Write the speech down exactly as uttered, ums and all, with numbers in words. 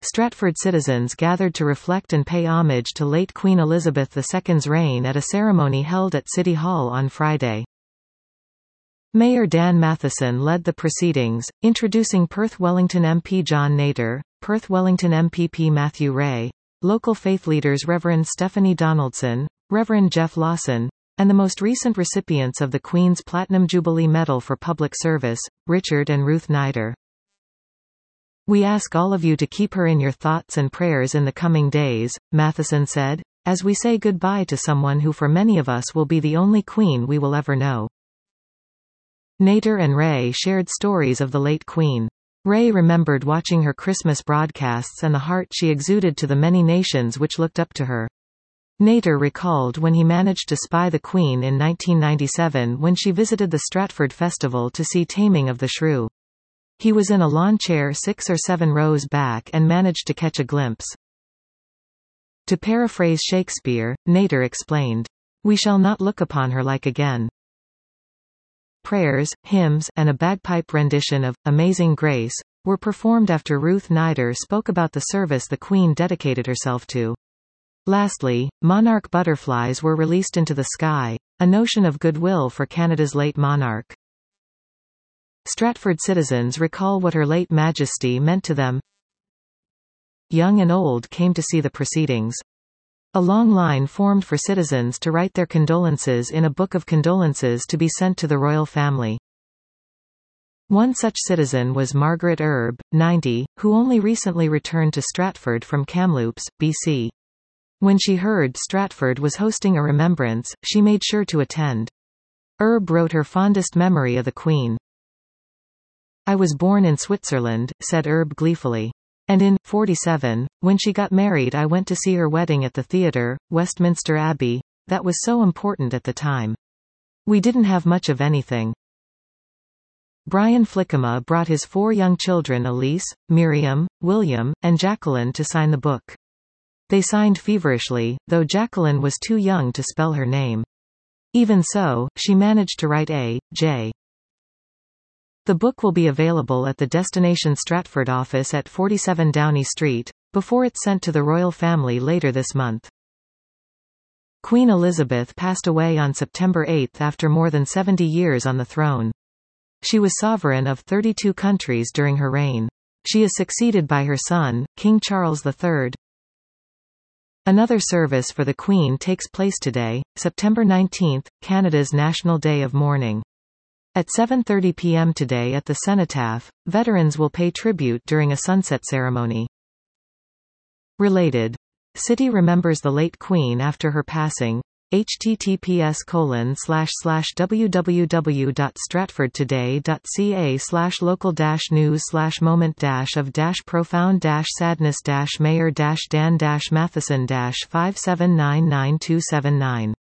Stratford citizens gathered to reflect and pay homage to late Queen Elizabeth the Second's reign at a ceremony held at City Hall on Friday. Mayor Dan Matheson led the proceedings, introducing Perth Wellington M P John Nader, Perth Wellington M P P Matthew Ray, local faith leaders Reverend Stephanie Donaldson, Reverend Jeff Lawson, and the most recent recipients of the Queen's Platinum Jubilee Medal for Public Service, Richard and Ruth Nider. "We ask all of you to keep her in your thoughts and prayers in the coming days," Matheson said, "as we say goodbye to someone who for many of us will be the only Queen we will ever know." Nader and Ray shared stories of the late Queen. Ray remembered watching her Christmas broadcasts and the heart she exuded to the many nations which looked up to her. Nader recalled when he managed to spy the Queen in nineteen ninety-seven when she visited the Stratford Festival to see Taming of the Shrew. He was in a lawn chair six or seven rows back and managed to catch a glimpse. To paraphrase Shakespeare, Nader explained, "We shall not look upon her like again." Prayers, hymns, and a bagpipe rendition of "Amazing Grace" were performed after Ruth Nider spoke about the service the Queen dedicated herself to. Lastly, monarch butterflies were released into the sky, a notion of goodwill for Canada's late monarch. Stratford citizens recall what Her late Majesty meant to them. Young and old came to see the proceedings. A long line formed for citizens to write their condolences in a book of condolences to be sent to the royal family. One such citizen was Margaret Erb, ninety, who only recently returned to Stratford from Kamloops, B C. When she heard Stratford was hosting a remembrance, she made sure to attend. Erb wrote her fondest memory of the Queen. "I was born in Switzerland," said Erb gleefully. "And in forty-seven, when she got married I went to see her wedding at the theatre, Westminster Abbey. That was so important at the time. We didn't have much of anything." Brian Flickema brought his four young children Elise, Miriam, William, and Jacqueline to sign the book. They signed feverishly, though Jacqueline was too young to spell her name. Even so, she managed to write A. J. The book will be available at the Destination Stratford office at forty-seven Downey Street, before it's sent to the royal family later this month. Queen Elizabeth passed away on September eighth after more than seventy years on the throne. She was sovereign of thirty-two countries during her reign. She is succeeded by her son, King Charles the Third. Another service for the Queen takes place today, September nineteenth, Canada's National Day of Mourning. At seven thirty p m today at the Cenotaph, veterans will pay tribute during a sunset ceremony. Related. City remembers the late Queen after her passing. https colon slash slash www.stratfordtoday.ca slash local dash news slash moment dash of dash profound dash sadness dash mayor dash dan dash matheson dash five seven nine nine two seven nine